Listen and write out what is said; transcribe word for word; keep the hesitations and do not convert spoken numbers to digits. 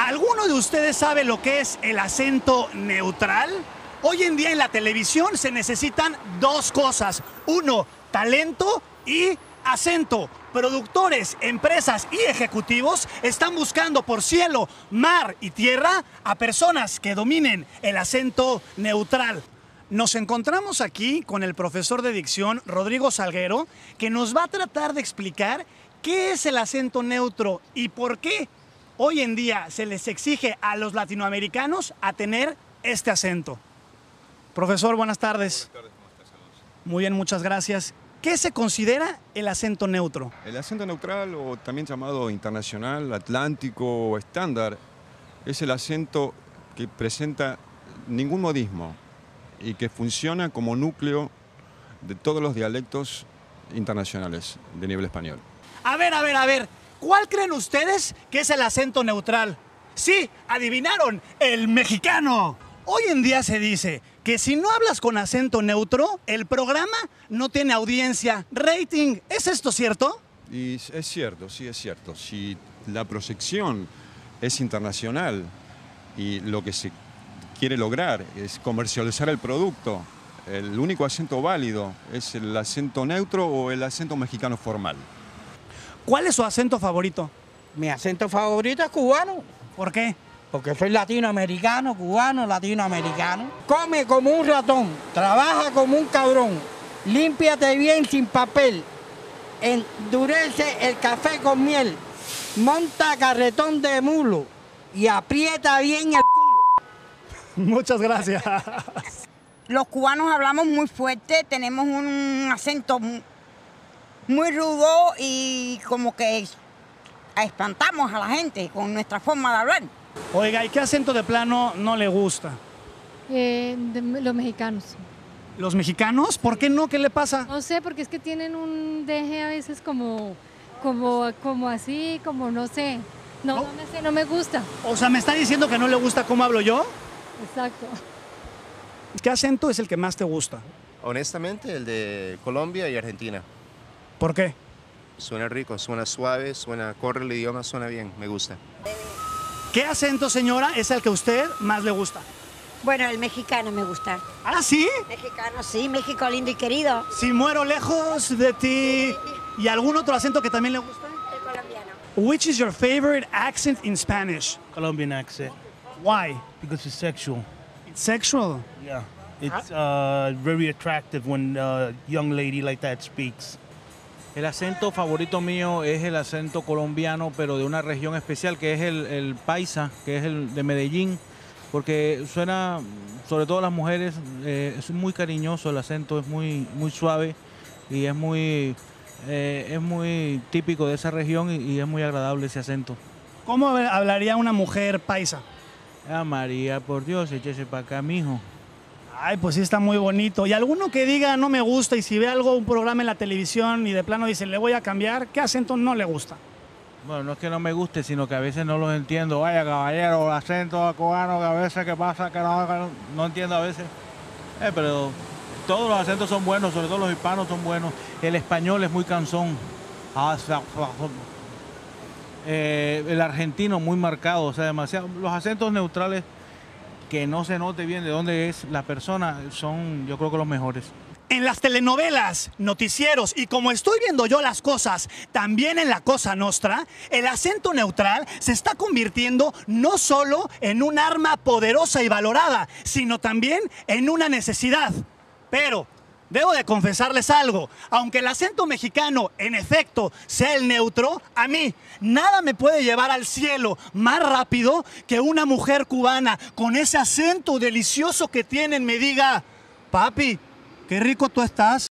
¿Alguno de ustedes sabe lo que es el acento neutral? Hoy en día en la televisión se necesitan dos cosas. Uno, talento y acento. Productores, empresas y ejecutivos están buscando por cielo, mar y tierra a personas que dominen el acento neutral. Nos encontramos aquí con el profesor de dicción, Rodrigo Salguero, que nos va a tratar de explicar qué es el acento neutro y por qué hoy en día se les exige a los latinoamericanos a tener este acento. Profesor, buenas tardes. Buenas tardes, ¿cómo estás, Alonso? Muy bien, muchas gracias. ¿Qué se considera el acento neutro? El acento neutral, o también llamado internacional, atlántico o estándar, es el acento que presenta ningún modismo y que funciona como núcleo de todos los dialectos internacionales de nivel español. A ver, a ver, a ver, ¿cuál creen ustedes que es el acento neutral? Sí, adivinaron, el mexicano. Hoy en día se dice que si no hablas con acento neutro, el programa no tiene audiencia, rating. ¿Es esto cierto? Y es cierto, sí es cierto. Si la proyección es internacional y lo que se quiere lograr es comercializar el producto, el único acento válido es el acento neutro o el acento mexicano formal. ¿Cuál es su acento favorito? Mi acento favorito es cubano, ¿Por qué? porque soy latinoamericano, cubano, latinoamericano. Come como un ratón, trabaja como un cabrón, límpiate bien sin papel, endurece el café con miel, monta carretón de mulo y aprieta bien el culo. Muchas gracias. Los cubanos hablamos muy fuerte, tenemos un acento muy rudo y como que espantamos a la gente con nuestra forma de hablar. Oiga, ¿y qué acento de plano no le gusta? Eh, de los mexicanos. ¿Los mexicanos? ¿Por qué no? ¿Qué le pasa? No sé, porque es que tienen un deje a veces como, como, como así, como no sé. No, ¿No? no me sé, no me gusta. O sea, ¿me está diciendo que no le gusta cómo hablo yo? Exacto. ¿Qué acento es el que más te gusta? Honestamente, el de Colombia y Argentina. ¿Por qué? Suena rico, suena suave, suena, corre el idioma, suena bien, me gusta. ¿Qué acento, señora, es el que a usted más le gusta? Bueno, el mexicano me gusta. ¿Ah, sí? Mexicano, sí, México lindo y querido. Si muero lejos de ti. ¿Y algún otro acento que también le gusta? El colombiano. Which is your favorite accent in Spanish? Colombian accent Why? because it's sexual. It's sexual. Yeah, it's uh, very attractive when a young lady like that speaks. El acento favorito mío es el acento colombiano, pero de una región especial, que es el, el paisa, que es el de Medellín, porque suena, sobre todo las mujeres, eh, es muy cariñoso el acento, es muy, muy suave y es muy, eh, es muy típico de esa región y, y es muy agradable ese acento. ¿Cómo hablaría una mujer paisa? Ah, María, por Dios, échese para acá, mijo. Ay, pues sí está muy bonito. ¿Y alguno que diga no me gusta y si ve algo, un programa en la televisión y de plano dice le voy a cambiar, qué acento no le gusta? Bueno, no es que no me guste, sino que a veces no los entiendo. Vaya, caballero, el acento cubano que a veces que pasa que no, que no, no entiendo a veces. Eh, pero todos los acentos son buenos, sobre todo los hispanos son buenos. El español es muy cansón. Eh, el argentino muy marcado, o sea, demasiado. Los acentos neutrales que no se note bien de dónde es la persona son, yo creo que los mejores. En las telenovelas, noticieros y como estoy viendo yo las cosas, también en la Cosa Nostra, el acento neutral se está convirtiendo no solo en un arma poderosa y valorada, sino también en una necesidad. Pero debo de confesarles algo, aunque el acento mexicano en efecto sea el neutro, a mí nada me puede llevar al cielo más rápido que una mujer cubana con ese acento delicioso que tienen me diga, papi, qué rico tú estás.